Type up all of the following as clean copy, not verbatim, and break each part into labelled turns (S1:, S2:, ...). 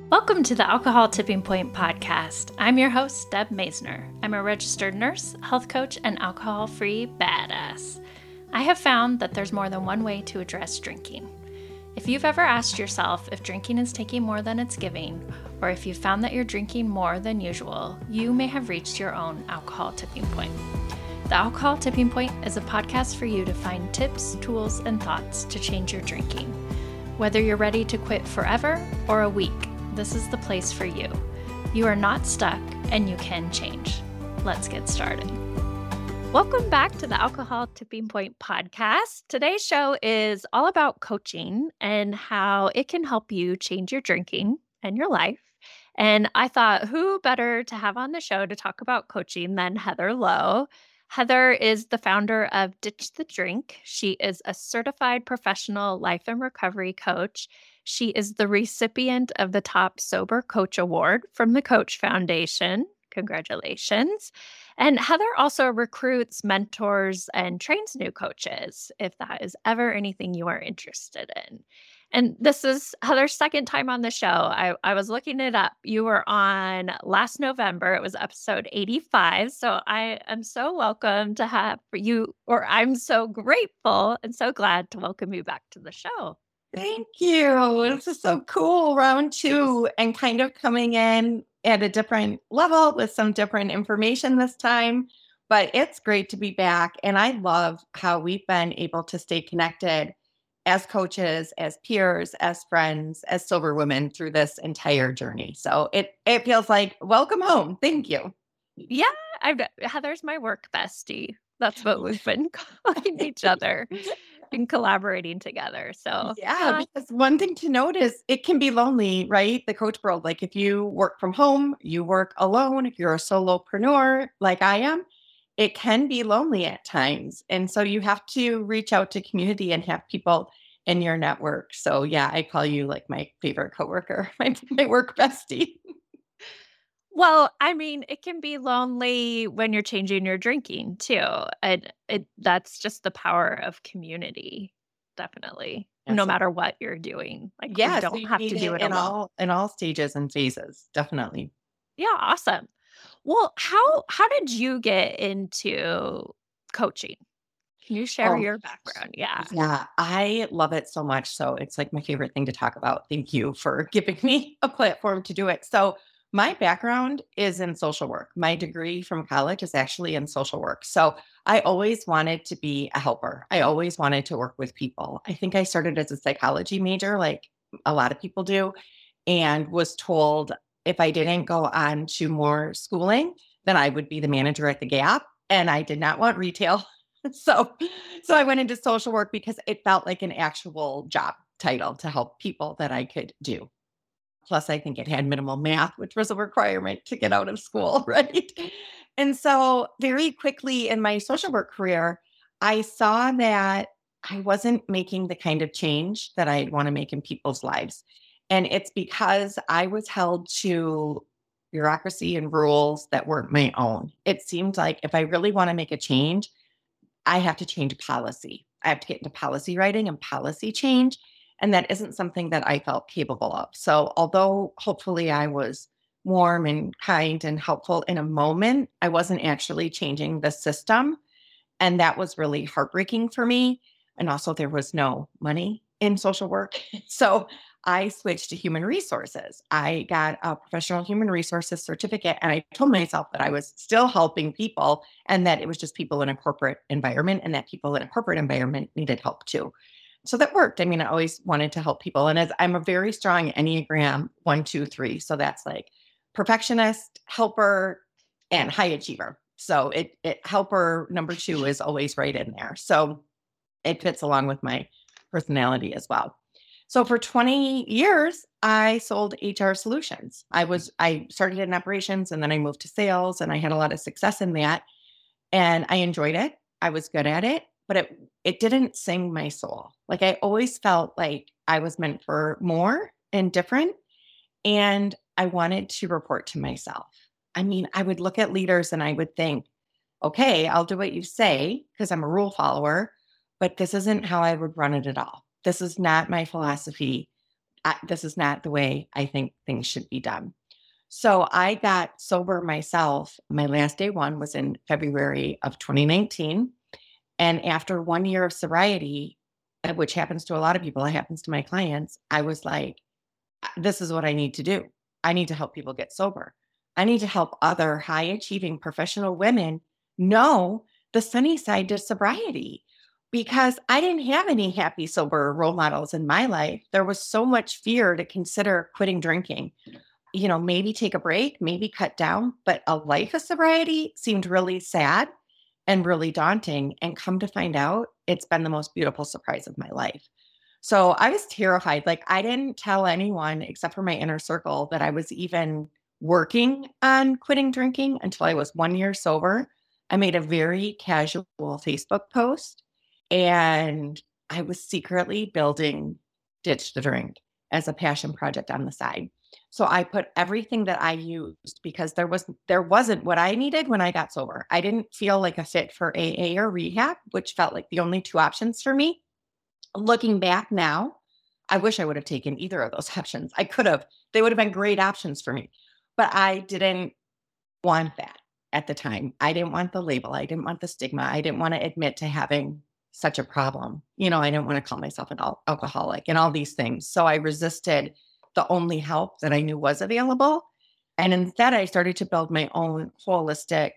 S1: Welcome to the Alcohol Tipping Point podcast. I'm your host, Deb Maisner. I'm a registered nurse, health coach, and alcohol-free badass. I have found that there's more than one way to address drinking. If you've ever asked yourself if drinking is taking more than it's giving, or if you've found that you're drinking more than usual, you may have reached your own alcohol tipping point. The Alcohol Tipping Point is a podcast for you to find tips, tools, and thoughts to change your drinking. Whether you're ready to quit forever or a week, this is the place for you. You are not stuck and you can change. Let's get started. Welcome back to the Alcohol Tipping Point podcast. Today's show is all about coaching and how it can help you change your drinking and your life. And I thought, who better to have on the show to talk about coaching than Heather Lowe? Heather is the founder of Ditch the Drink. She is a certified professional life and recovery coach. She is the recipient of the Top Sober Coach Award from the Coach Foundation. Congratulations. And Heather also recruits, mentors, and trains new coaches if that is ever anything you are interested in. And this is Heather's second time on the show. I was looking it up. You were on last November. It was episode 85. So I am so welcome to have you, or I'm so grateful and so glad to welcome you back to the show.
S2: Thank you. This is so cool. Round two and kind of coming in at a different level with some different information this time. But it's great to be back. And I love how we've been able to stay connected as coaches, as peers, as friends, as sober women through this entire journey. So it feels like welcome home. Thank you.
S1: Yeah, Heather's my work bestie. That's what we've been calling each other and collaborating together. So
S2: yeah, because one thing to note is it can be lonely, right? The coach world, like if you work from home, you work alone, if you're a solopreneur like I am, it can be lonely at times. And so you have to reach out to community and have people in your network. So yeah, I call you like my favorite coworker, my work bestie.
S1: Well, I mean, it can be lonely when you're changing your drinking too. And that's just the power of community, definitely. No matter what you're doing. Like you
S2: so
S1: don't
S2: you
S1: have to
S2: need
S1: do it alone.
S2: in all stages and phases, definitely.
S1: Yeah, awesome. Well, how did you get into coaching? Can you share your background? Yeah.
S2: Yeah, I love it so much. So it's like my favorite thing to talk about. Thank you for giving me a platform to do it. So my background is in social work. My degree from college is actually in social work. So I always wanted to be a helper. I always wanted to work with people. I think I started as a psychology major, like a lot of people do, and was told if I didn't go on to more schooling, then I would be the manager at the Gap. And I did not want retail. So, so I went into social work because it felt like an actual job title to help people that I could do. Plus, I think it had minimal math, which was a requirement to get out of school, right? And so, very quickly in my social work career, I saw that I wasn't making the kind of change that I'd want to make in people's lives. And it's because I was held to bureaucracy and rules that weren't my own. It seemed like if I really want to make a change, I have to change policy. I have to get into policy writing and policy change. And that isn't something that I felt capable of. So, although hopefully I was warm and kind and helpful in a moment, I wasn't actually changing the system. And that was really heartbreaking for me. And also, there was no money in social work. So, I switched to human resources. I got a professional human resources certificate, and I told myself that I was still helping people and that it was just people in a corporate environment and that people in a corporate environment needed help too. So that worked. I mean, I always wanted to help people. And as I'm a very strong Enneagram 1, 2, 3. So that's like perfectionist, helper, and high achiever. So it helper number 2 is always right in there. So it fits along with my personality as well. So for 20 years, I sold HR solutions. I started in operations and then I moved to sales and I had a lot of success in that. And I enjoyed it. I was good at it, but it didn't sing my soul. Like I always felt like I was meant for more and different. And I wanted to report to myself. I mean, I would look at leaders and I would think, okay, I'll do what you say because I'm a rule follower, but this isn't how I would run it at all. This is not my philosophy. this is not the way I think things should be done. So I got sober myself. My last day one was in February of 2019. And after 1 year of sobriety, which happens to a lot of people, it happens to my clients, I was like, this is what I need to do. I need to help people get sober. I need to help other high achieving professional women know the sunny side to sobriety because I didn't have any happy, sober role models in my life. There was so much fear to consider quitting drinking. Maybe take a break, maybe cut down, but a life of sobriety seemed really sad and really daunting. And come to find out, it's been the most beautiful surprise of my life. So I was terrified. Like, I didn't tell anyone except for my inner circle that I was even working on quitting drinking until I was 1 year sober. I made a very casual Facebook post and I was secretly building Ditch the Drink as a passion project on the side. So I put everything that I used because there wasn't what I needed when I got sober. I didn't feel like a fit for AA or rehab, which felt like the only two options for me. Looking back now, I wish I would have taken either of those options. I could have. They would have been great options for me. But I didn't want that at the time. I didn't want the label. I didn't want the stigma. I didn't want to admit to having such a problem. I didn't want to call myself an alcoholic and all these things. So I resisted the only help that I knew was available. And instead, I started to build my own holistic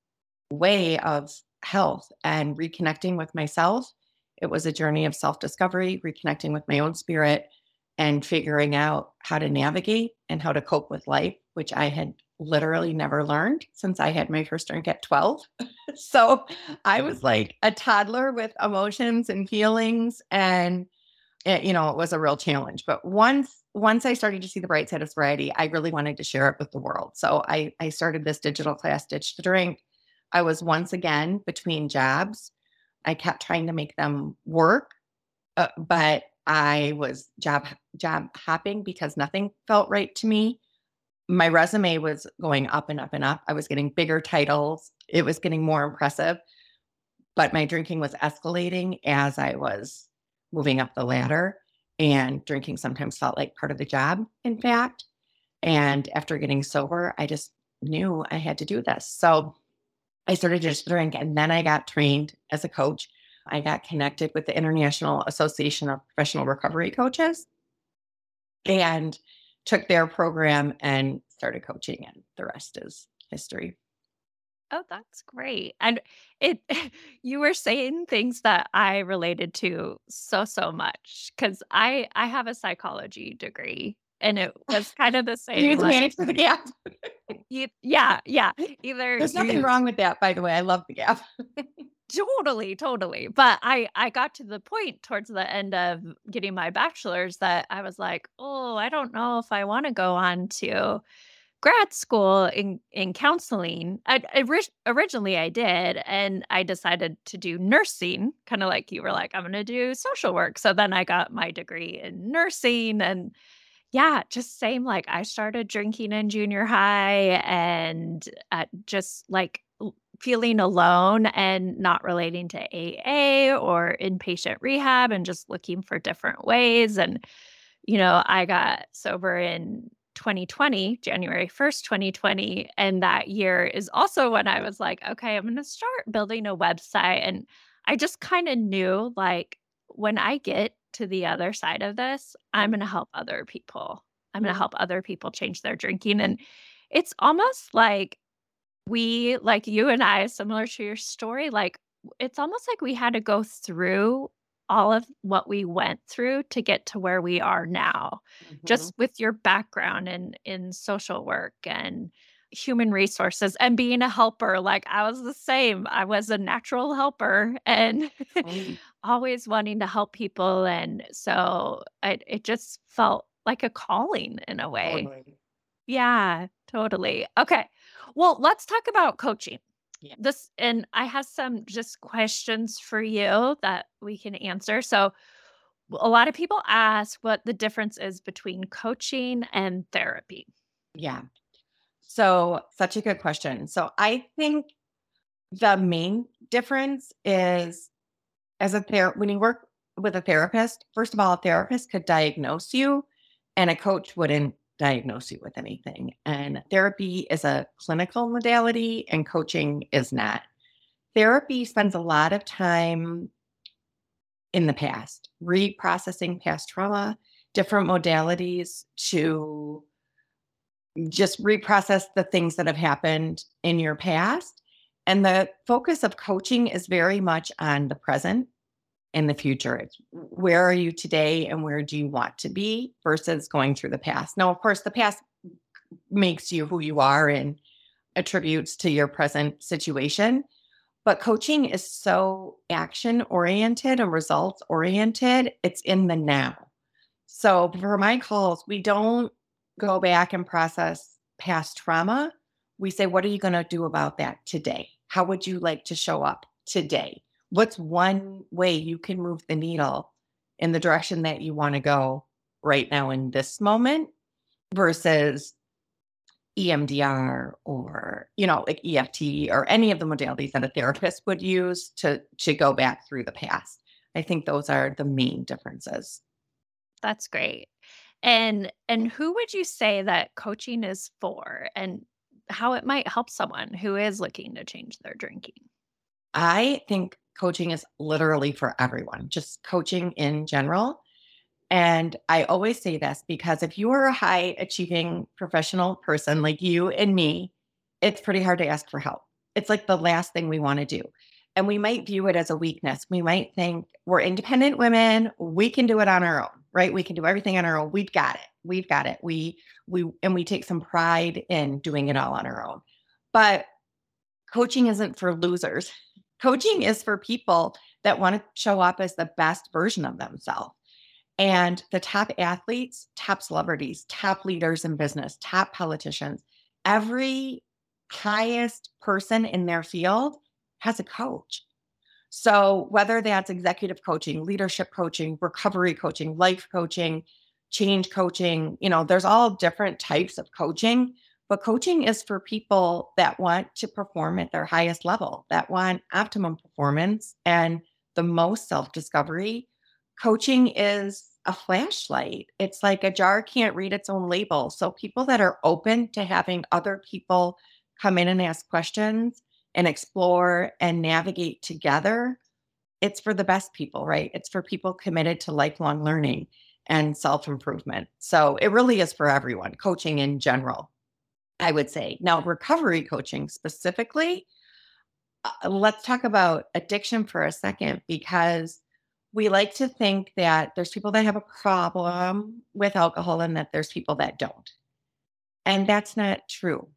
S2: way of health and reconnecting with myself. It was a journey of self-discovery, reconnecting with my own spirit and figuring out how to navigate and how to cope with life, which I had literally never learned since I had my first drink at 12. So I was like a toddler with emotions and feelings, and it was a real challenge. But once I started to see the bright side of sobriety, I really wanted to share it with the world. So I started this digital class, Ditch the Drink. I was once again between jobs. I kept trying to make them work, but I was job hopping because nothing felt right to me. My resume was going up and up and up. I was getting bigger titles. It was getting more impressive, but my drinking was escalating as I was moving up the ladder, and drinking sometimes felt like part of the job, in fact. And after getting sober, I just knew I had to do this. So I started to just drink, and then I got trained as a coach. I got connected with the International Association of Professional Recovery Coaches and took their program and started coaching, and the rest is history.
S1: Oh, that's great. And it you were saying things that I related to so much because I have a psychology degree and it was kind of the
S2: You
S1: same
S2: need to
S1: like
S2: manage for the gap.
S1: yeah. Either
S2: There's nothing
S1: you
S2: wrong with that, by the way. I love the gap.
S1: totally. But I got to the point towards the end of getting my bachelor's that I was like, "Oh, I don't know if I want to go on to grad school in counseling." Originally I did, and I decided to do nursing, kind of like you were like, I'm going to do social work. So then I got my degree in nursing, and yeah, just same. Like I started drinking in junior high, and just like feeling alone and not relating to AA or inpatient rehab, and just looking for different ways. And I got sober in 2020, January 1st, 2020. And that year is also when I was like, okay, I'm going to start building a website. And I just kind of knew like when I get to the other side of this, I'm going to help other people. I'm going to
S2: Mhm.
S1: help other people change their drinking. And it's almost like you and I, similar to your story, like it's almost like we had to go through all of what we went through to get to where we are now,
S2: Mhm.
S1: just with your background in social work and human resources and being a helper. Like I was the same. I was a natural helper and
S2: Mm.
S1: always wanting to help people. And so it just felt like a calling in a way.
S2: Totally.
S1: Yeah, totally. Okay. Well, let's talk about coaching.
S2: Yeah.
S1: This and I have some just questions for you that we can answer. So, a lot of people ask what the difference is between coaching and therapy.
S2: Yeah. So, such a good question. So, I think the main difference is when you work with a therapist, first of all, a therapist could diagnose you and a coach wouldn't diagnose you with anything. And therapy is a clinical modality and coaching is not. Therapy spends a lot of time in the past, reprocessing past trauma, different modalities to just reprocess the things that have happened in your past. And the focus of coaching is very much on the present and the future. It's where are you today and where do you want to be versus going through the past. Now, of course, the past makes you who you are and attributes to your present situation. But coaching is so action oriented and results oriented. It's in the now. So for my calls, we don't go back and process past trauma. We say, what are you going to do about that today? How would you like to show up today? What's one way you can move the needle in the direction that you want to go right now in this moment versus EMDR or, like EFT or any of the modalities that a therapist would use to go back through the past. I think those are the main differences.
S1: That's great. And who would you say that coaching is for and how it might help someone who is looking to change their drinking?
S2: I think coaching is literally for everyone, just coaching in general. And I always say this because if you are a high achieving professional person like you and me, it's pretty hard to ask for help. It's like the last thing we want to do. And we might view it as a weakness. We might think we're independent women. We can do it on our own, right? We can do everything on our own. We've got it. We've got it. We take some pride in doing it all on our own. But coaching isn't for losers. Coaching is for people that want to show up as the best version of themselves. And the top athletes, top celebrities, top leaders in business, top politicians, every highest person in their field has a coach. So whether that's executive coaching, leadership coaching, recovery coaching, life coaching, change coaching, there's all different types of coaching, but coaching is for people that want to perform at their highest level, that want optimum performance and the most self-discovery. Coaching is a flashlight. It's like a jar can't read its own label. So people that are open to having other people come in and ask questions and explore and navigate together, it's for the best people, right? It's for people committed to lifelong learning and self-improvement. So it really is for everyone, coaching in general, I would say. Now, recovery coaching specifically, let's talk about addiction for a second, because we like to think that there's people that have a problem with alcohol and that there's people that don't. And that's not true.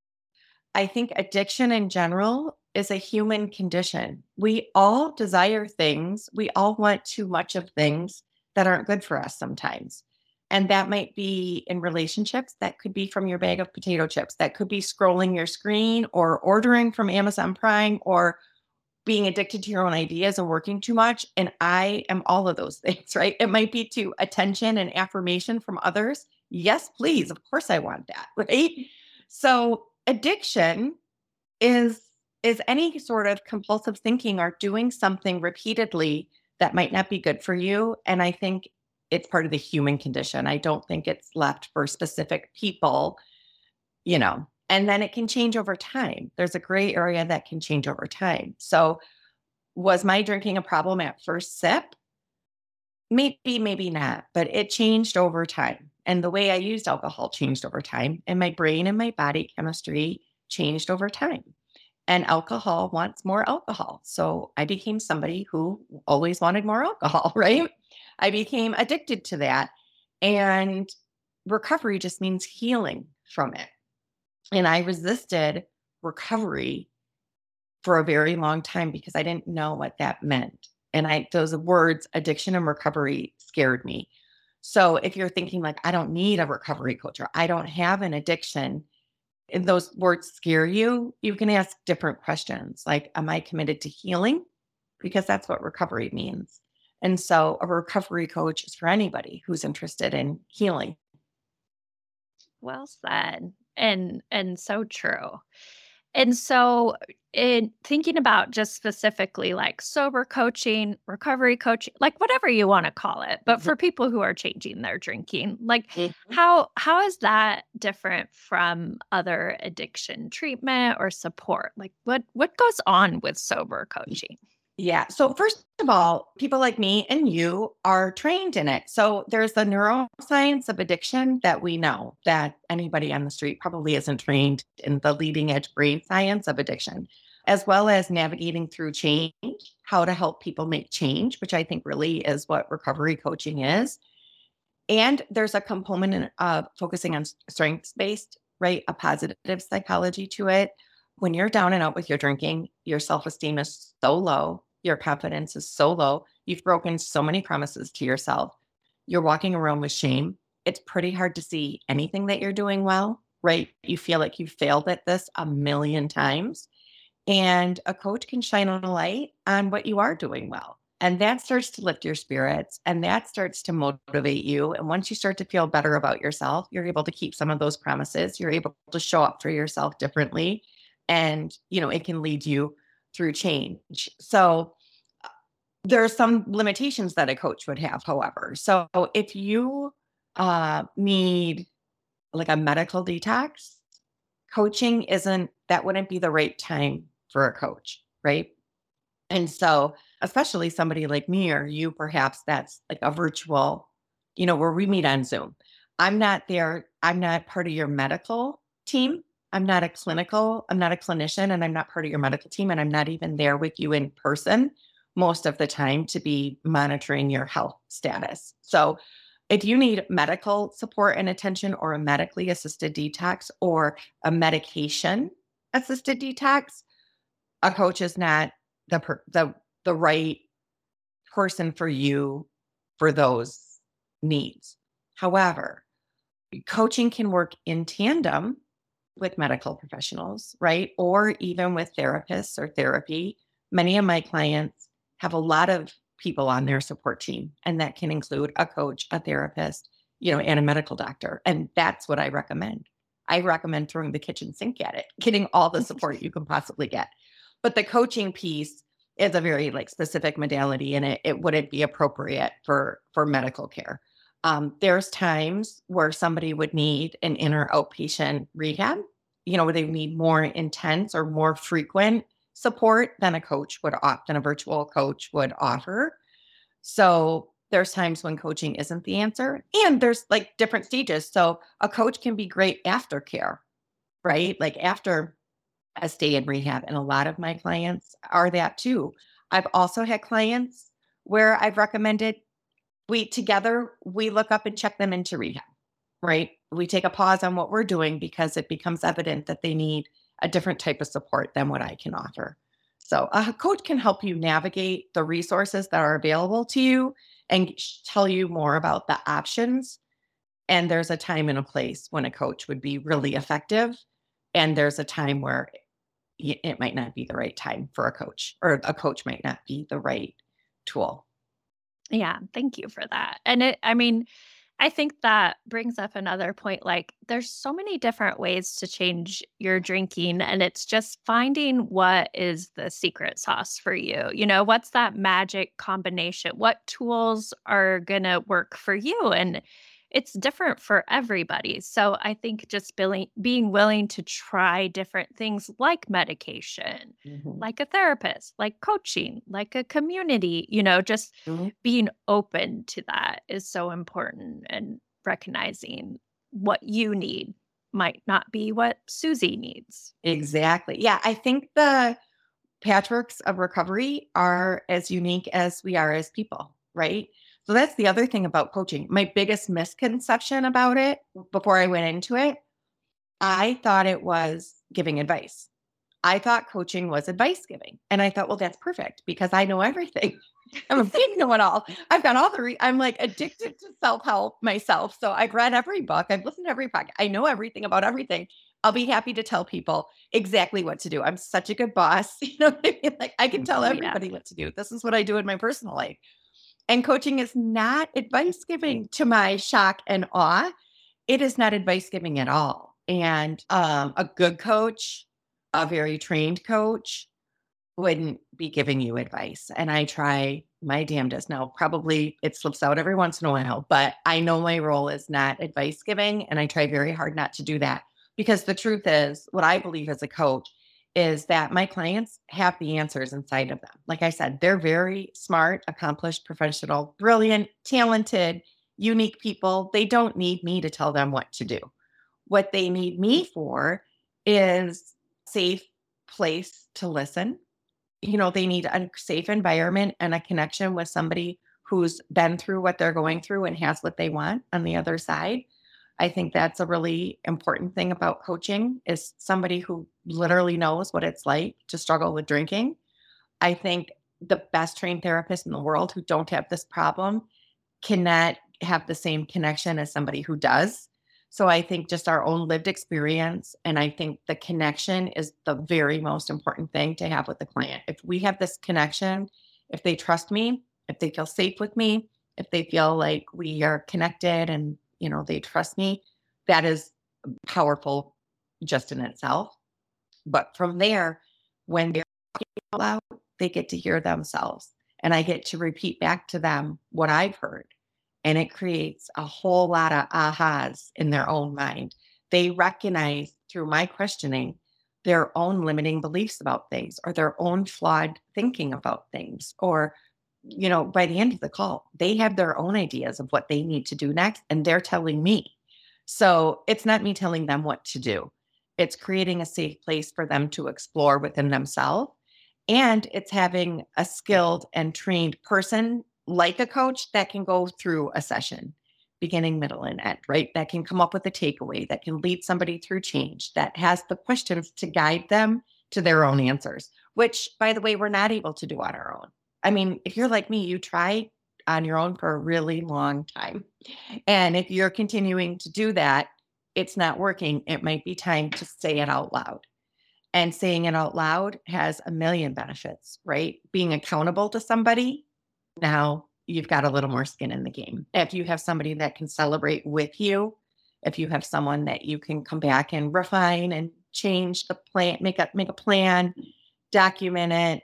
S2: I think addiction in general is a human condition. We all desire things. We all want too much of things that aren't good for us sometimes. And that might be in relationships. That could be from your bag of potato chips. That could be scrolling your screen or ordering from Amazon Prime or being addicted to your own ideas and working too much. And I am all of those things, right? It might be to attention and affirmation from others. Yes, please. Of course I want that, right? So addiction is any sort of compulsive thinking or doing something repeatedly that might not be good for you. And I think it's part of the human condition. I don't think it's left for specific people, and then it can change over time. There's a gray area that can change over time. So was my drinking a problem at first sip? Maybe, maybe not, but it changed over time. And the way I used alcohol changed over time, and my brain and my body chemistry changed over time. And alcohol wants more alcohol. So I became somebody who always wanted more alcohol, right? I became addicted to that. And recovery just means healing from it. And I resisted recovery for a very long time because I didn't know what that meant. And those words, addiction and recovery, scared me. So if you're thinking like, I don't need a recovery coach or I don't have an addiction, and those words scare you, you can ask different questions like, am I committed to healing? Because that's what recovery means. And so a recovery coach is for anybody who's interested in healing.
S1: Well said. And so true. And so in thinking about just specifically like sober coaching, recovery coaching, like whatever you want to call it, but for people who are changing their drinking, like
S2: Mhm.
S1: how is that different from other addiction treatment or support? Like what goes on with sober coaching?
S2: Yeah. So, first of all, people like me and you are trained in it. So, there's the neuroscience of addiction that we know that anybody on the street probably isn't trained in the leading edge brain science of addiction, as well as navigating through change, how to help people make change, which I think really is what recovery coaching is. And there's a component of focusing on strengths based, right? A positive psychology to it. When you're down and out with your drinking, your self esteem is so low, your confidence is so low. You've broken so many promises to yourself. You're walking around with shame. It's pretty hard to see anything that you're doing well, right? You feel like you've failed at this a million times. And a coach can shine a light on what you are doing well. And that starts to lift your spirits and that starts to motivate you. And once you start to feel better about yourself, you're able to keep some of those promises. You're able to show up for yourself differently. And, it can lead you through change. So there are some limitations that a coach would have, however. So if you need like a medical detox, coaching that wouldn't be the right time for a coach, right? And so, especially somebody like me or you, perhaps that's like a virtual, where we meet on Zoom. I'm not there. I'm not part of your medical team. I'm not a clinician, and I'm not part of your medical team. And I'm not even there with you in person most of the time to be monitoring your health status. So, if you need medical support and attention or a medically assisted detox or a medication assisted detox, a coach is not the right person for you for those needs. However, coaching can work in tandem with medical professionals, right? Or even with therapists or therapy. Many of my clients have a lot of people on their support team, and that can include a coach, a therapist, and a medical doctor. And that's what I recommend. I recommend throwing the kitchen sink at it, getting all the support you can possibly get. But the coaching piece is a very like specific modality, and it wouldn't be appropriate for medical care. There's times where somebody would need an inner outpatient rehab, where they need more intense or more frequent support than a virtual coach would offer. So there's times when coaching isn't the answer, and there's like different stages. So a coach can be great after care, right? Like after a stay in rehab. And a lot of my clients are that too. I've also had clients where I've recommended we look up and check them into rehab, right? We take a pause on what we're doing because it becomes evident that they need a different type of support than what I can offer. So a coach can help you navigate the resources that are available to you and tell you more about the options. And there's a time and a place when a coach would be really effective. And there's a time where it might not be the right time for a coach, or a coach might not be the right tool.
S1: Yeah, thank you for that. And I think that brings up another point. Like, there's so many different ways to change your drinking, and it's just finding what is the secret sauce for you. What's that magic combination? What tools are going to work for you? And it's different for everybody. So I think just being willing to try different things like medication,
S2: Mhm.
S1: like a therapist, like coaching, like a community, just
S2: Mhm.
S1: being open to that is so important, and recognizing what you need might not be what Susie needs.
S2: Exactly. Yeah, I think the patchworks of recovery are as unique as we are as people, right? So that's the other thing about coaching. My biggest misconception about it before I went into it, I thought it was giving advice. I thought coaching was advice giving. And I thought, well, that's perfect because I know everything. I'm a big know it all. I've got all I'm like addicted to self help myself. So I've read every book, I've listened to every podcast. I know everything about everything. I'll be happy to tell people exactly what to do. I'm such a good boss. You know what I mean? Like I can tell
S1: Yeah.
S2: everybody what to do. This is what I do in my personal life. And coaching is not advice giving, to my shock and awe. It is not advice giving at all. And a good coach a very trained coach wouldn't be giving you advice. And I try my damnedest. Now, probably it slips out every once in a while, but I know my role is not advice giving. And I try very hard not to do that because the truth is, what I believe as a coach is that my clients have the answers inside of them. Like I said, they're very smart, accomplished, professional, brilliant, talented, unique people. They don't need me to tell them what to do. What they need me for is safe place to listen. They need a safe environment and a connection with somebody who's been through what they're going through and has what they want on the other side. I think that's a really important thing about coaching is somebody who literally knows what it's like to struggle with drinking. I think the best trained therapists in the world who don't have this problem cannot have the same connection as somebody who does. So I think just our own lived experience, and I think the connection is the very most important thing to have with the client. If we have this connection, if they trust me, if they feel safe with me, if they feel like we are connected and, they trust me, that is powerful just in itself. But from there, when they're talking out loud, they get to hear themselves. And I get to repeat back to them what I've heard. And it creates a whole lot of ahas in their own mind. They recognize through my questioning their own limiting beliefs about things or their own flawed thinking about things. Or, by the end of the call, they have their own ideas of what they need to do next. And they're telling me. So it's not me telling them what to do. It's creating a safe place for them to explore within themselves. And it's having a skilled and trained person like a coach that can go through a session, beginning, middle, and end, right? That can come up with a takeaway, that can lead somebody through change, that has the questions to guide them to their own answers, which, by the way, we're not able to do on our own. I mean, if you're like me, you try on your own for a really long time. And if you're continuing to do that, it's not working. It might be time to say it out loud. And saying it out loud has a million benefits, right? Being accountable to somebody, now you've got a little more skin in the game. If you have somebody that can celebrate with you, if you have someone that you can come back and refine and change the plan, make a plan, document it,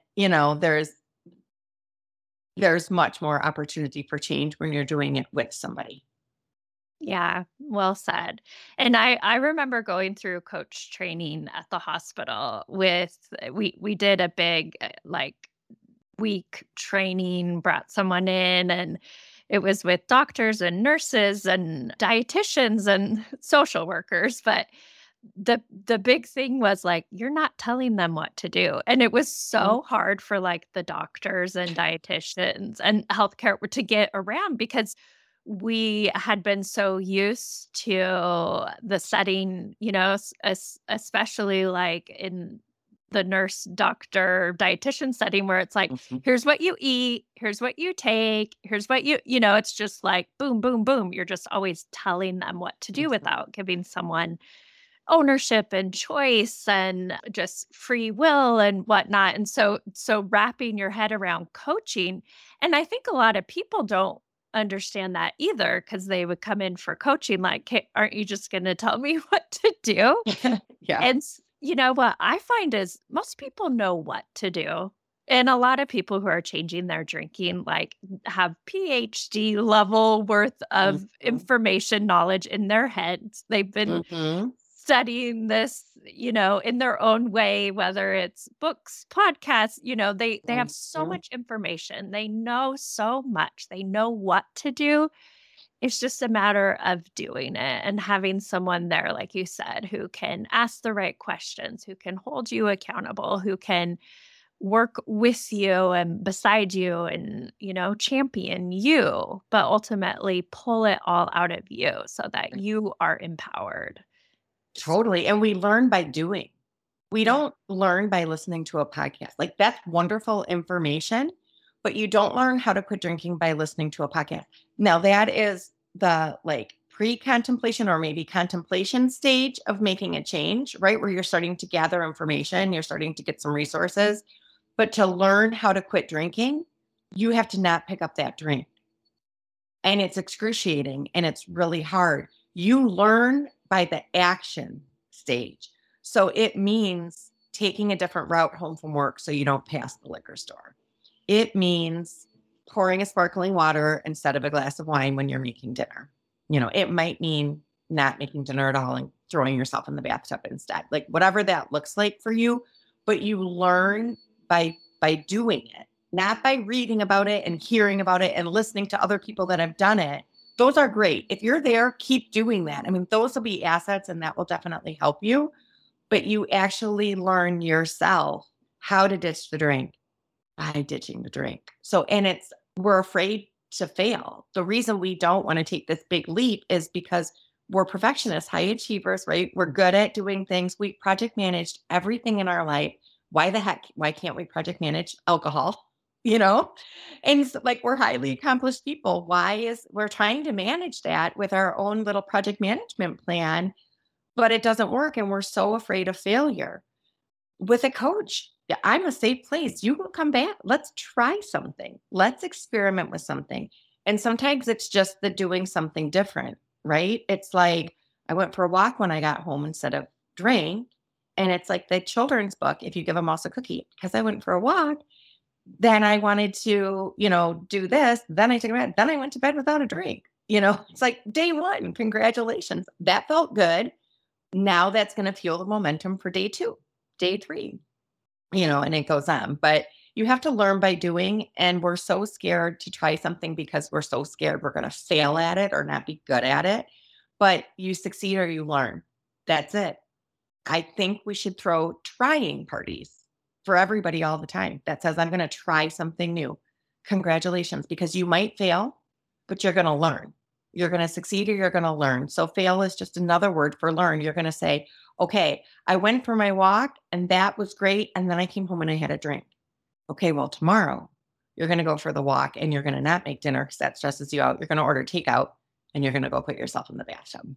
S2: there's much more opportunity for change when you're doing it with somebody.
S1: Yeah, well said. And I remember going through coach training at the hospital with we did a big week training, brought someone in, and it was with doctors and nurses and dietitians and social workers, but the big thing was like you're not telling them what to do. And it was so hard for like the doctors and dietitians and healthcare to get around because we had been so used to the setting, especially like in the nurse, doctor, dietitian setting where it's like,
S2: Mhm.
S1: here's what you eat, here's what you take, here's what it's just like boom, boom, boom. You're just always telling them what to do
S2: Mhm.
S1: without giving someone ownership and choice and just free will and whatnot. And so wrapping your head around coaching, and I think a lot of people don't understand that either because they would come in for coaching like, hey, aren't you just going to tell me what to do?
S2: Yeah.
S1: And what I find is most people know what to do. And a lot of people who are changing their drinking like have PhD level worth of
S2: Mhm.
S1: information knowledge in their heads. They've been
S2: Mhm.
S1: studying this, in their own way, whether it's books, podcasts, they have so
S2: Mhm.
S1: much information. They know so much. They know what to do. It's just a matter of doing it and having someone there, like you said, who can ask the right questions, who can hold you accountable, who can work with you and beside you and, champion you, but ultimately pull it all out of you so that you are empowered.
S2: Totally. And we learn by doing. We
S1: Yeah.
S2: don't learn by listening to a podcast. Like that's wonderful information, but you don't learn how to quit drinking by listening to a podcast. Now that is the like pre-contemplation or maybe contemplation stage of making a change, right? Where you're starting to gather information, you're starting to get some resources. But to learn how to quit drinking, you have to not pick up that drink. And it's excruciating and it's really hard. You learn by the action stage. So it means taking a different route home from work so you don't pass the liquor store. It means pouring a sparkling water instead of a glass of wine when you're making dinner. It might mean not making dinner at all and throwing yourself in the bathtub instead. Like whatever that looks like for you, but you learn by doing it, not by reading about it and hearing about it and listening to other people that have done it. Those are great. If you're there, keep doing that. I mean, those will be assets and that will definitely help you, but you actually learn yourself how to ditch the drink by ditching the drink. So, and we're afraid to fail. The reason we don't want to take this big leap is because we're perfectionists, high achievers, right? We're good at doing things. We project managed everything in our life. Why can't we project manage alcohol? And so, like, we're highly accomplished people. We're trying to manage that with our own little project management plan, but it doesn't work. And we're so afraid of failure. With a coach, I'm a safe place. You will come back. Let's try something. Let's experiment with something. And sometimes it's just the doing something different, right? It's like I went for a walk when I got home instead of drink. And it's like the children's book, if you give a mouse a cookie, because I went for a walk, then I wanted to, do this. Then I took a bed. Then I went to bed without a drink. It's like day one. Congratulations. That felt good. Now that's going to fuel the momentum for day two, day three, and it goes on. But you have to learn by doing. And we're so scared to try something because we're so scared we're going to fail at it or not be good at it. But you succeed or you learn. That's it. I think we should throw trying parties for everybody all the time that says, I'm going to try something new. Congratulations, because you might fail, but you're going to learn. You're going to succeed or you're going to learn. So fail is just another word for learn. You're going to say, okay, I went for my walk and that was great. And then I came home and I had a drink. Okay, well, tomorrow you're going to go for the walk and you're going to not make dinner because that stresses you out. You're going to order takeout and you're going to go put yourself in the bathtub.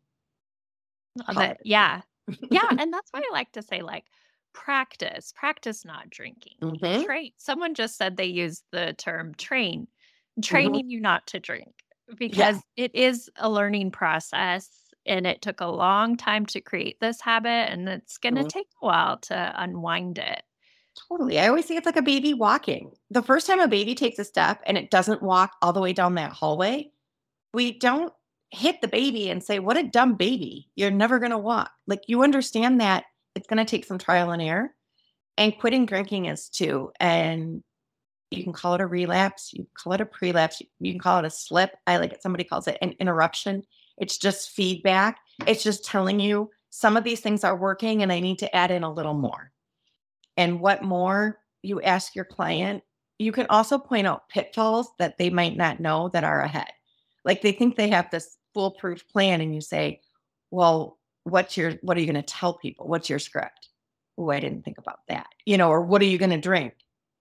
S1: Love it. Yeah. Yeah. And that's why I like to say, like, practice, not drinking.
S2: Mhm.
S1: Train. Someone just said they use the term
S2: Mhm.
S1: training you not to drink
S2: Yeah,
S1: because it is a learning process and it took a long time to create this habit and it's going to
S2: mhm.
S1: take a while to unwind it.
S2: Totally. I always say it's like a baby walking. The first time a baby takes a step and it doesn't walk all the way down that hallway, we don't hit the baby and say, what a dumb baby. You're never going to walk. Like, you understand that it's going to take some trial and error. And quitting drinking is too. And you can call it a relapse. You can call it a prelapse. You can call it a slip. I like it. Somebody calls it an interruption. It's just feedback. It's just telling you some of these things are working and I need to add in a little more. And what more you ask your client, you can also point out pitfalls that they might not know that are ahead. Like, they think they have this foolproof plan and you say, well, what are you going to tell people? What's your script? Oh, I didn't think about that. Or what are you going to drink?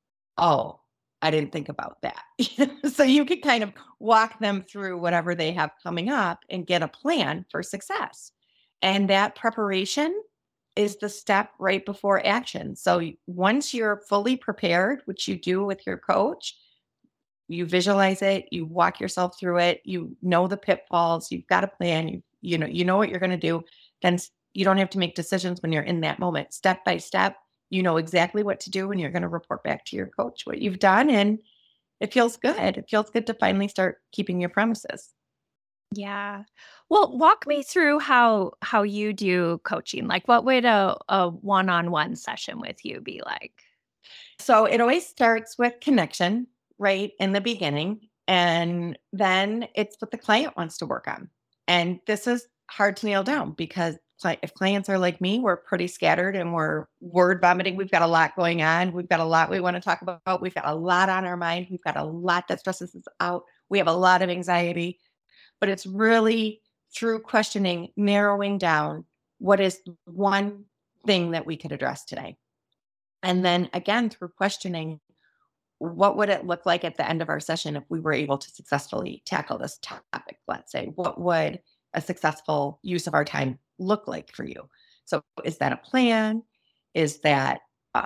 S2: Oh, I didn't think about that. So you can kind of walk them through whatever they have coming up and get a plan for success. And that preparation is the step right before action. So once you're fully prepared, which you do with your coach, you visualize it, you walk yourself through it, you know the pitfalls, you've got a plan, you know what you're going to do, then you don't have to make decisions when you're in that moment. Step by step, you know exactly what to do and you're going to report back to your coach what you've done, and it feels good. It feels good to finally start keeping your promises.
S1: Yeah. Well, walk me through how you do coaching. Like, what would a one-on-one session with you be like?
S2: So it always starts with connection right in the beginning. And then it's what the client wants to work on. And this is hard to nail down because if clients are like me, we're pretty scattered and we're word vomiting. We've got a lot going on. We've got a lot we want to talk about. We've got a lot on our mind. We've got a lot that stresses us out. We have a lot of anxiety, but it's really through questioning, narrowing down what is one thing that we could address today. And then again, through questioning, what would it look like at the end of our session if we were able to successfully tackle this topic? Let's say, what would a successful use of our time look like for you? So is that a plan? Is that,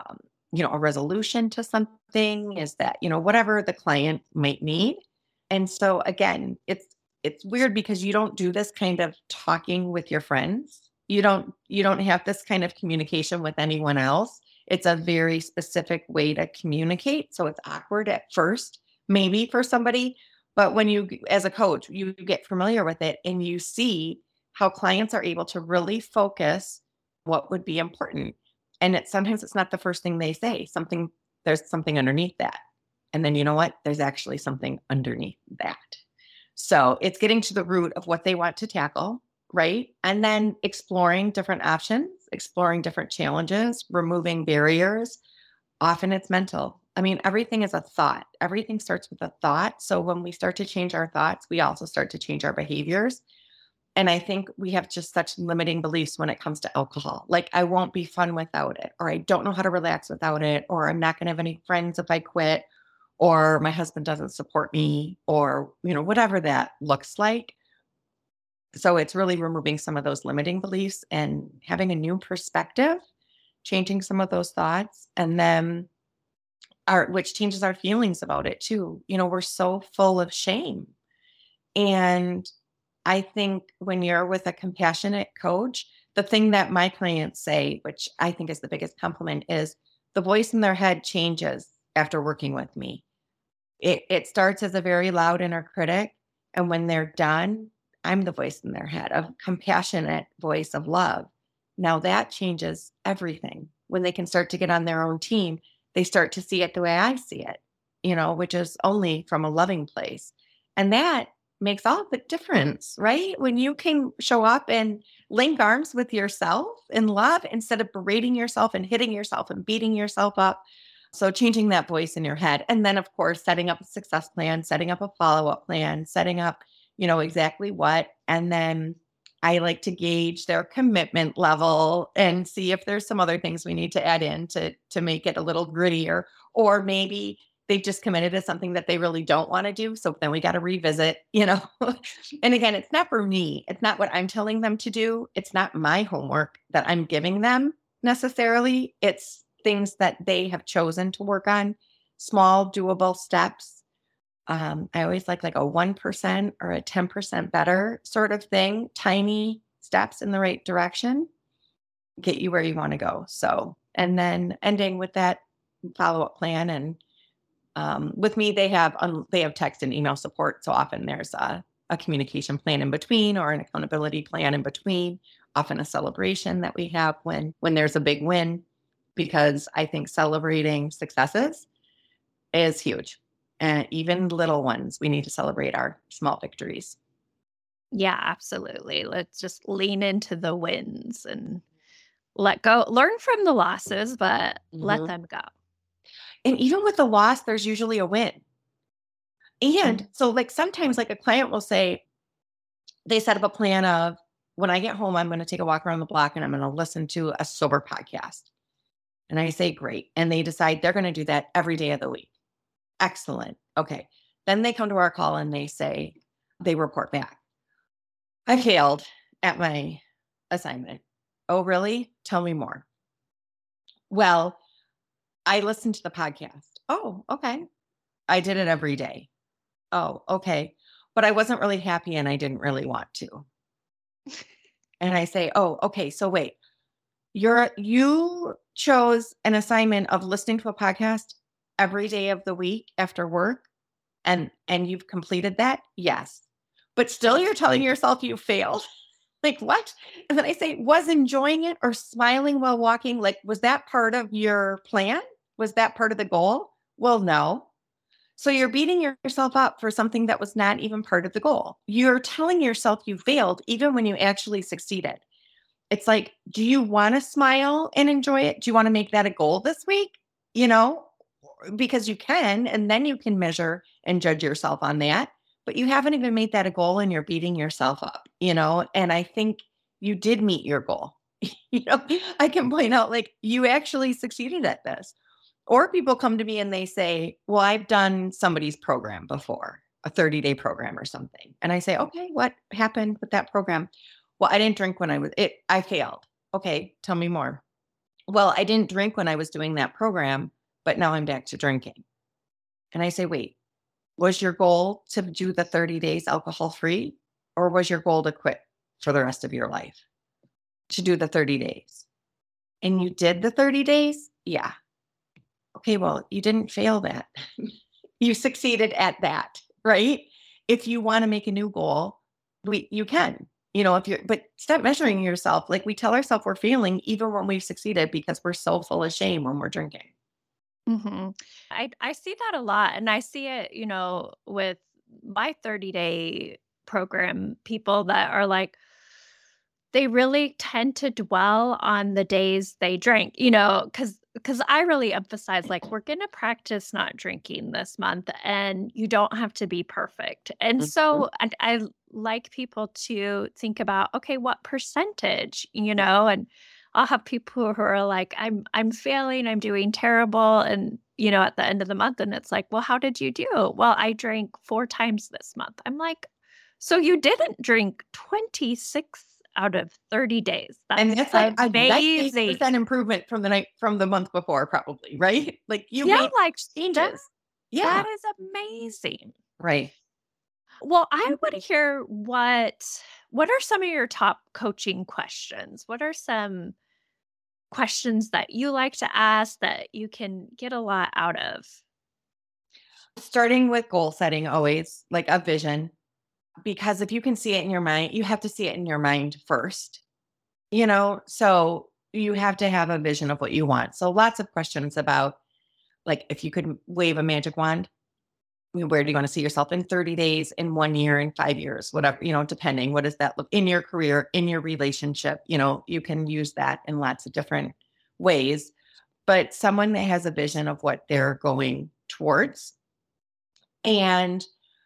S2: a resolution to something? Is that, whatever the client might need? And so again, it's weird because you don't do this kind of talking with your friends. You don't have this kind of communication with anyone else. It's a very specific way to communicate. So it's awkward at first, maybe for somebody, but when you, as a coach, you get familiar with it and you see how clients are able to really focus what would be important. And sometimes it's not the first thing they say, there's something underneath that. And then you know what? There's actually something underneath that. So it's getting to the root of what they want to tackle, right? And then exploring different options, exploring different challenges, removing barriers. Often it's mental. I mean, everything is a thought. Everything starts with a thought. So when we start to change our thoughts, we also start to change our behaviors. And I think we have just such limiting beliefs when it comes to alcohol. Like, I won't be fun without it, or I don't know how to relax without it, or I'm not going to have any friends if I quit, or my husband doesn't support me, or, whatever that looks like. So it's really removing some of those limiting beliefs and having a new perspective, changing some of those thoughts, and then which changes our feelings about it too. We're so full of shame. And I think when you're with a compassionate coach, the thing that my clients say, which I think is the biggest compliment, is the voice in their head changes after working with me. It starts as a very loud inner critic. And when they're done, I'm the voice in their head, a compassionate voice of love. Now that changes everything. When they can start to get on their own team, they start to see it the way I see it, which is only from a loving place. And that makes all the difference, right? When you can show up and link arms with yourself in love instead of berating yourself and hitting yourself and beating yourself up. So changing that voice in your head. And then, of course, setting up a success plan, setting up a follow-up plan, setting up, exactly what. And then I like to gauge their commitment level and see if there's some other things we need to add in to make it a little grittier, or maybe they've just committed to something that they really don't want to do. So then we got to revisit, And again, it's not for me. It's not what I'm telling them to do. It's not my homework that I'm giving them necessarily. It's things that they have chosen to work on, small, doable steps. I always like a 1% or a 10% better sort of thing, tiny steps in the right direction, get you where you want to go. So, and then ending with that follow-up plan. And with me, they have text and email support. So often there's a communication plan in between, or an accountability plan in between, often a celebration that we have when there's a big win, because I think celebrating successes is huge. And even little ones, we need to celebrate our small victories.
S1: Yeah, absolutely. Let's just lean into the wins and let go, learn from the losses, but let them go.
S2: And even with the loss, there's usually a win. And so sometimes a client will say, they set up a plan of, when I get home, I'm going to take a walk around the block and I'm going to listen to a sober podcast. And I say, great. And they decide they're going to do that every day of the week. Excellent. Okay. Then they come to our call and they report back, I failed at my assignment. Oh, really? Tell me more. Well, I listened to the podcast. Oh, okay. I did it every day. Oh, okay. But I wasn't really happy and I didn't really want to. And I say, oh, okay. So wait, you chose an assignment of listening to a podcast every day of the week after work, and you've completed that? Yes. But still you're telling yourself you failed. What? And then I say, was enjoying it or smiling while walking, was that part of your plan? Was that part of the goal? Well, no. So you're beating yourself up for something that was not even part of the goal. You're telling yourself you failed even when you actually succeeded. It's do you want to smile and enjoy it? Do you want to make that a goal this week? Because you can, and then you can measure and judge yourself on that. But you haven't even made that a goal and you're beating yourself up, and I think you did meet your goal. I can point out you actually succeeded at this. Or people come to me and they say, well, I've done somebody's program before, a 30-day program or something. And I say, okay, what happened with that program? Well, I didn't drink when I failed. Okay, tell me more. Well, I didn't drink when I was doing that program, but now I'm back to drinking. And I say, wait, was your goal to do the 30 days alcohol free, or was your goal to quit for the rest of your life? To do the 30 days. And you did the 30 days, Yeah. Okay, well, you didn't fail that. You succeeded at that, right? If you want to make a new goal, you can. If you're, but stop measuring yourself. Like we tell ourselves we're failing even when we've succeeded because we're so full of shame when we're drinking.
S1: hmm I see that a lot. And I see it, with my 30-day program, people that are like, they really tend to dwell on the days they drank, because I really emphasize, like, we're going to practice not drinking this month and you don't have to be perfect. And
S2: Mhm.
S1: so I like people to think about, okay, what percentage, and I'll have people who are like, I'm failing, I'm doing terrible. And, at the end of the month, and it's like, well, how did you do? Well, I drank 4 times this month. I'm like, so you didn't drink 26 out of 30 days.
S2: And
S1: That's
S2: that's like a
S1: amazing.
S2: 98% improvement from the month before, probably, right? Like you
S1: Yeah,
S2: made
S1: like that
S2: changes.
S1: that
S2: Yeah.
S1: is amazing.
S2: Right.
S1: Well, I want to hear what are some of your top coaching questions? What are some questions that you like to ask that you can get a lot out of?
S2: Starting with goal setting, always like a vision, because if you can see it in your mind, you have to see it in your mind first, So you have to have a vision of what you want. So lots of questions about like if you could wave a magic wand, where do you want to see yourself in 30 days, in 1 year, in 5 years, whatever, depending. What does that look in your career, in your relationship? You can use that in lots of different ways. But someone that has a vision of what they're going towards. And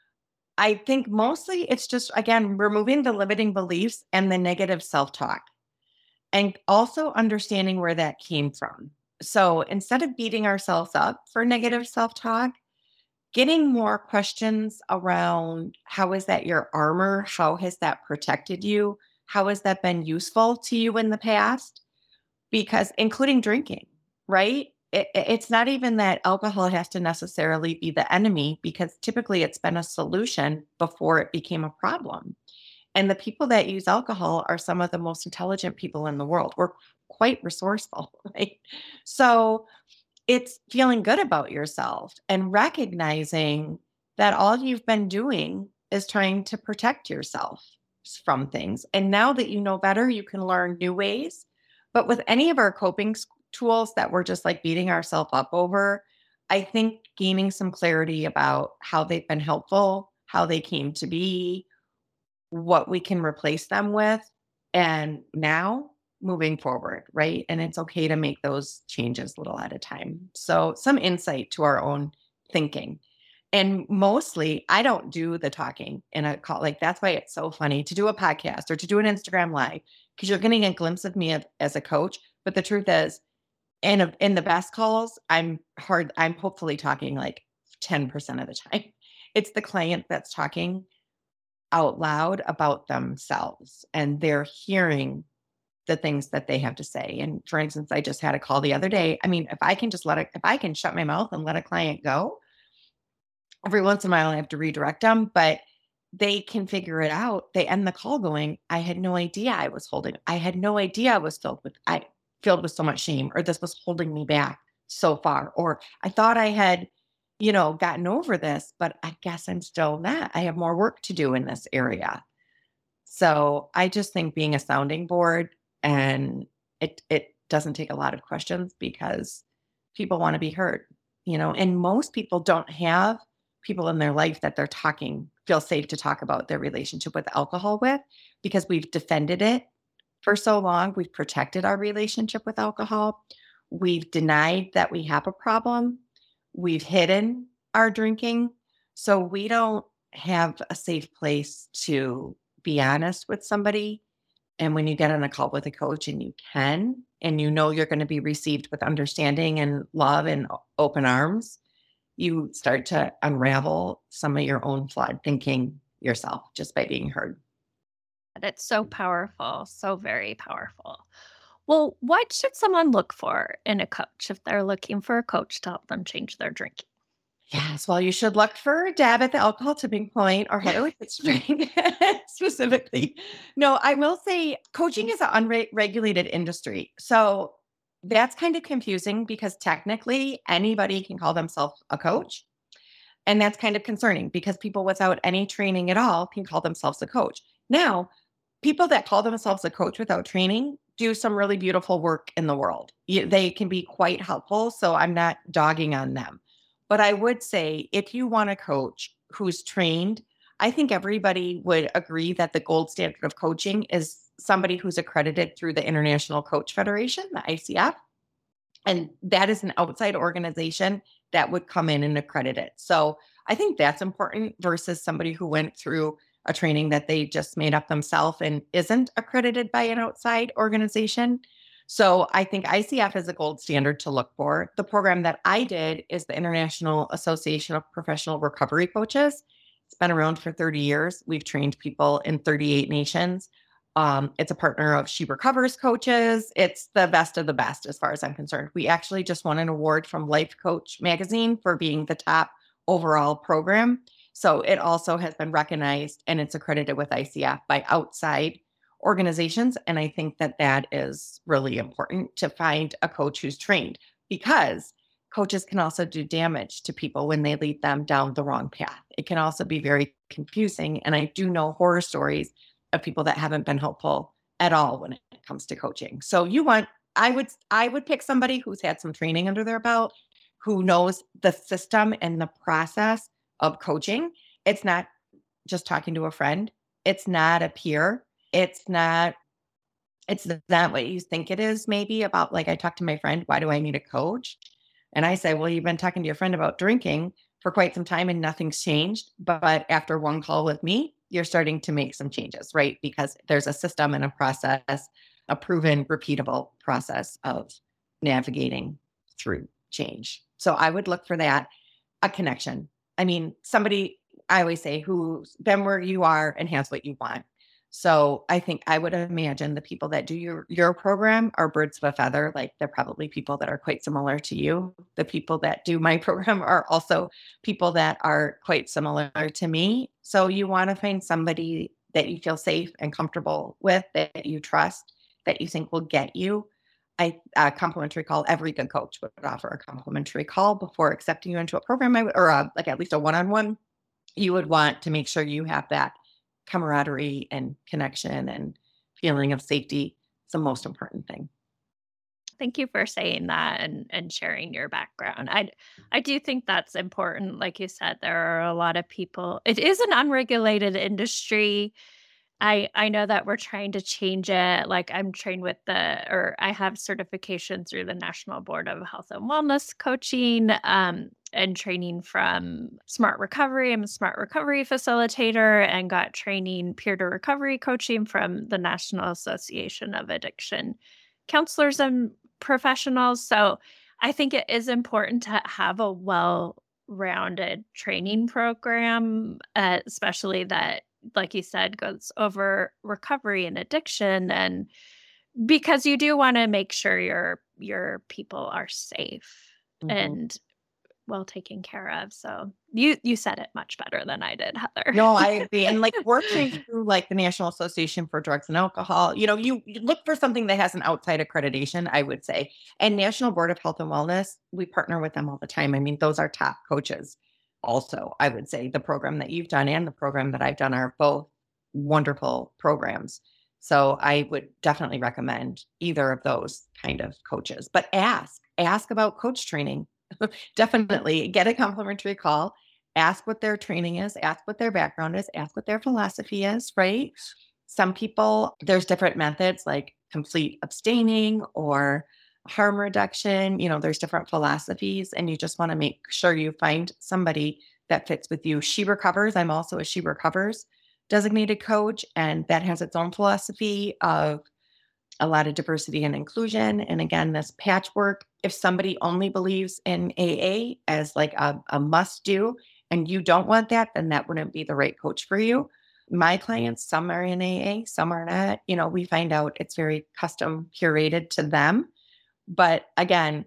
S2: I think mostly it's just, again, removing the limiting beliefs and the negative self talk and also understanding where that came from. So instead of beating ourselves up for negative self talk, getting more questions around how is that your armor? How has that protected you? How has that been useful to you in the past? Because including drinking, right? It's not even that alcohol has to necessarily be the enemy because typically it's been a solution before it became a problem. And the people that use alcohol are some of the most intelligent people in the world. We're quite resourceful, right? So it's feeling good about yourself and recognizing that all you've been doing is trying to protect yourself from things. And now that you know better, you can learn new ways. But with any of our coping tools that we're just like beating ourselves up over, I think gaining some clarity about how they've been helpful, how they came to be, what we can replace them with, and now moving forward, right? And it's okay to make those changes little at a time. So, some insight to our own thinking. And mostly, I don't do the talking in a call. Like, that's why it's so funny to do a podcast or to do an Instagram live because you're getting a glimpse of me as a coach. But the truth is, in the best calls, I'm hopefully talking like 10% of the time. It's the client that's talking out loud about themselves and they're hearing the things that they have to say. And for instance, I just had a call the other day. I mean, if I can shut my mouth and let a client go, every once in a while I have to redirect them, but they can figure it out. They end the call going, I had no idea I had no idea I was filled with so much shame, or this was holding me back so far. Or I thought I had, gotten over this, but I guess I'm still not. I have more work to do in this area. So I just think being a sounding board, and it doesn't take a lot of questions because people want to be heard, and most people don't have people in their life that feel safe to talk about their relationship with alcohol with because we've defended it for so long. We've protected our relationship with alcohol. We've denied that we have a problem. We've hidden our drinking. So we don't have a safe place to be honest with somebody. And when you get on a call with a coach and you can, and you're going to be received with understanding and love and open arms, you start to unravel some of your own flawed thinking yourself just by being heard.
S1: It's so powerful, so very powerful. Well, what should someone look for in a coach if they're looking for a coach to help them change their drinking?
S2: Yes, well, you should look for Dab at the Alcohol Tipping Point or Heather with Drink specifically. No, I will say coaching is an unregulated industry. So That's kind of confusing because technically anybody can call themselves a coach. And that's kind of concerning because people without any training at all can call themselves a coach. Now, people that call themselves a coach without training do some really beautiful work in the world. They can be quite helpful. So I'm not dogging on them. But I would say if you want a coach who's trained, I think everybody would agree that the gold standard of coaching is somebody who's accredited through the International Coach Federation, the ICF. And that is an outside organization that would come in and accredit it. So I think that's important versus somebody who went through a training that they just made up themselves and isn't accredited by an outside organization. So I think ICF is a gold standard to look for. The program that I did is the International Association of Professional Recovery Coaches. It's been around for 30 years. We've trained people in 38 nations. It's a partner of She Recovers coaches. It's the best of the best as far as I'm concerned. We actually just won an award from Life Coach magazine for being the top overall program. So it also has been recognized and it's accredited with ICF by outside organizations. And I think that that is really important to find a coach who's trained because coaches can also do damage to people when they lead them down the wrong path. It can also be very confusing. And I do know horror stories of people that haven't been helpful at all when it comes to coaching. So I would pick somebody who's had some training under their belt, who knows the system and the process of coaching. It's not just talking to a friend. It's not a peer. It's not what you think it is, maybe about like I talked to my friend, why do I need a coach? And I say, well, you've been talking to your friend about drinking for quite some time and nothing's changed. But after one call with me, you're starting to make some changes, right? Because there's a system and a process, a proven, repeatable process of navigating through change. So I would look for that, a connection. I mean, somebody, I always say, who's been where you are and has what you want. So I think I would imagine the people that do your program are birds of a feather. Like they're probably people that are quite similar to you. The people that do my program are also people that are quite similar to me. So you want to find somebody that you feel safe and comfortable with, that you trust, that you think will get you. A complimentary call. Every good coach would offer a complimentary call before accepting you into a program, like at least a one-on-one. You would want to make sure you have that camaraderie and connection and feeling of safety. It's the most important thing.
S1: Thank you for saying that and sharing your background. I do think that's important. Like you said, there are a lot of people. It is an unregulated industry. I know that we're trying to change it. Like I'm trained with or I have certification through the National Board of Health and Wellness Coaching, and training from Smart Recovery. I'm a Smart Recovery facilitator and got training peer to recovery coaching from the National Association of Addiction Counselors and Professionals. So I think it is important to have a well-rounded training program, especially that, like you said, goes over recovery and addiction, and because you do want to make sure your people are safe
S2: Mhm.
S1: and well taken care of. So you said it much better than I did, Heather.
S2: No, I agree. And like working through like the National Association for Drugs and Alcohol, you look for something that has an outside accreditation, I would say. And National Board of Health and Wellness, we partner with them all the time. I mean, those are top coaches. Also, I would say the program that you've done and the program that I've done are both wonderful programs. So I would definitely recommend either of those kind of coaches. But ask about coach training. Definitely get a complimentary call. Ask what their training is, ask what their background is, ask what their philosophy is, right? Some people, there's different methods like complete abstaining or harm reduction. There's different philosophies, and you just want to make sure you find somebody that fits with you. She Recovers. I'm also a She Recovers designated coach, and that has its own philosophy of a lot of diversity and inclusion. And again, this patchwork, if somebody only believes in AA as like a must do, and you don't want that, then that wouldn't be the right coach for you. My clients, some are in AA, some are not. We find out it's very custom curated to them. But again,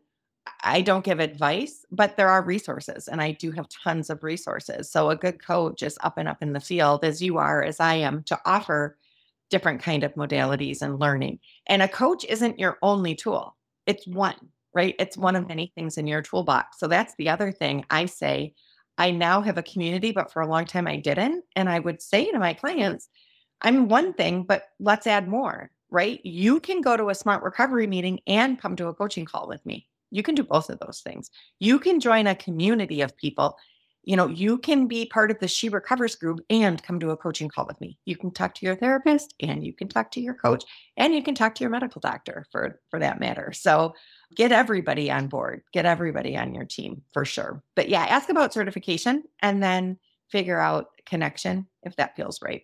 S2: I don't give advice, but there are resources, and I do have tons of resources. So a good coach is up and up in the field as you are, as I am, to offer different kind of modalities and learning. And a coach isn't your only tool. It's one, right? It's one of many things in your toolbox. So that's the other thing I say. I now have a community, but for a long time I didn't. And I would say to my clients, I'm one thing, but let's add more, right? You can go to a smart recovery meeting and come to a coaching call with me. You can do both of those things. You can join a community of people. You can be part of the She Recovers group and come to a coaching call with me. You can talk to your therapist and you can talk to your coach and you can talk to your medical doctor for that matter. So get everybody on board, get everybody on your team for sure. But yeah, ask about certification and then figure out connection if that feels right.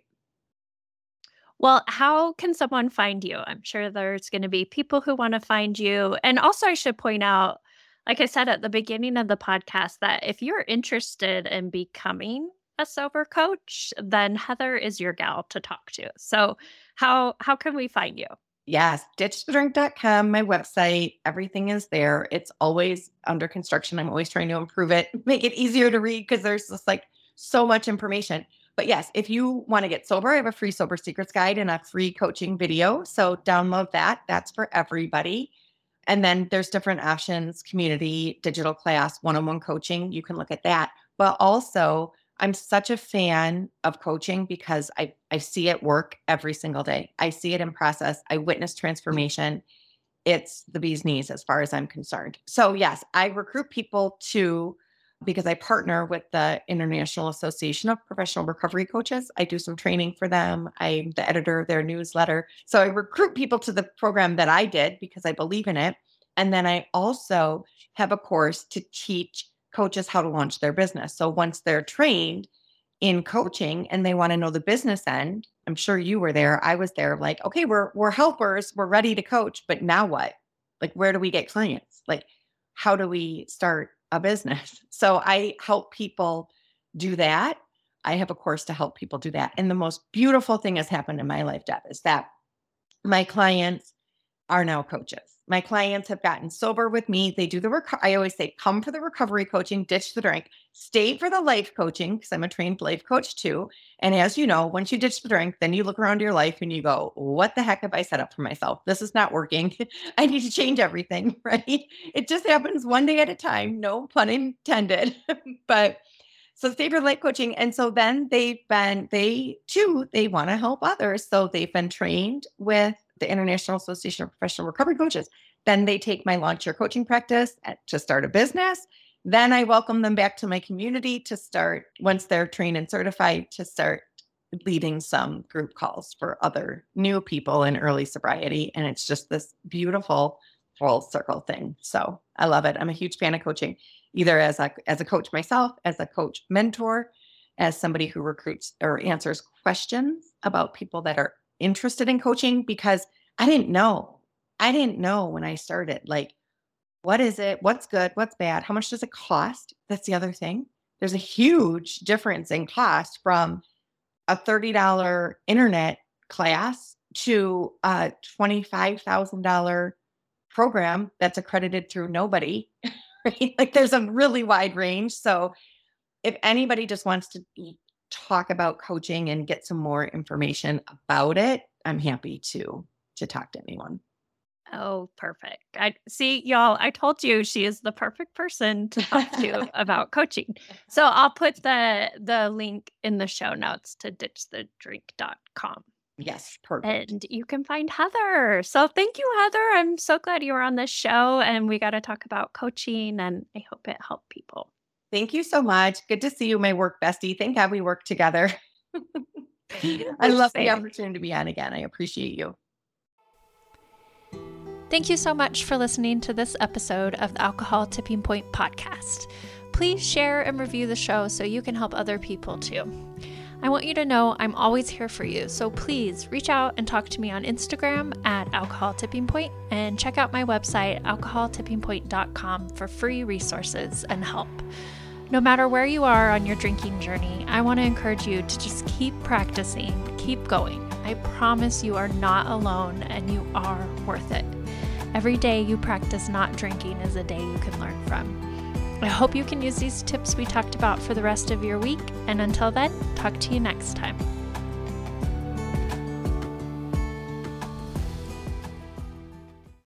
S1: Well, how can someone find you? I'm sure there's going to be people who want to find you. And also, I should point out, like I said at the beginning of the podcast, that if you're interested in becoming a sober coach, then Heather is your gal to talk to. So, how can we find you?
S2: Yes, ditchthedrink.com, my website, everything is there. It's always under construction. I'm always trying to improve it, make it easier to read because there's just like so much information. But yes, if you want to get sober, I have a free Sober Secrets guide and a free coaching video. So download that. That's for everybody. And then there's different options, community, digital class, one-on-one coaching. You can look at that. But also, I'm such a fan of coaching because I see it work every single day. I see it in process. I witness transformation. It's the bee's knees as far as I'm concerned. So yes, I recruit people because I partner with the International Association of Professional Recovery Coaches. I do some training for them. I'm the editor of their newsletter. So I recruit people to the program that I did because I believe in it. And then I also have a course to teach coaches how to launch their business. So once they're trained in coaching and they want to know the business end, I'm sure you were there. I was there like, okay, we're helpers. We're ready to coach, but now what? Like, where do we get clients? Like, how do we start a business? So I help people do that. I have a course to help people do that. And the most beautiful thing has happened in my life, Deb, is that my clients are now coaches. My clients have gotten sober with me. They do I always say, come for the recovery coaching, ditch the drink, stay for the life coaching, because I'm a trained life coach too. And as you know, once you ditch the drink, then you look around your life and you go, what the heck have I set up for myself? This is not working. I need to change everything, right? It just happens one day at a time. No pun intended. But so stay for life coaching. And so then they want to help others. So they've been trained with the International Association of Professional Recovery Coaches. Then they take my Launch Your Coaching practice to start a business. Then I welcome them back to my community to start, once they're trained and certified, to start leading some group calls for other new people in early sobriety. And it's just this beautiful full circle thing. So I love it. I'm a huge fan of coaching, either as a coach myself, as a coach mentor, as somebody who recruits or answers questions about people that are interested in coaching, because I didn't know when I started, like, what is it? What's good? What's bad? How much does it cost? That's the other thing. There's a huge difference in cost from a $30 internet class to a $25,000 program that's accredited through nobody. Right? Like, there's a really wide range. So if anybody just wants to talk about coaching and get some more information about it, I'm happy to talk to anyone.
S1: Oh, perfect. I see, y'all. I told you she is the perfect person to talk to about coaching. So I'll put the link in the show notes to ditchthedrink.com.
S2: Yes, perfect.
S1: And you can find Heather. So thank you, Heather. I'm so glad you were on this show and we got to talk about coaching, and I hope it helped people.
S2: Thank you so much. Good to see you, my work bestie. Thank God we work together. I love the opportunity to be on again. I appreciate you.
S1: Thank you so much for listening to this episode of the Alcohol Tipping Point podcast. Please share and review the show so you can help other people too. I want you to know I'm always here for you, so please reach out and talk to me on Instagram at Alcohol Tipping Point, and check out my website, alcoholtippingpoint.com, for free resources and help. No matter where you are on your drinking journey, I want to encourage you to just keep practicing, keep going. I promise you are not alone and you are worth it. Every day you practice not drinking is a day you can learn from. I hope you can use these tips we talked about for the rest of your week, and until then, talk to you next time.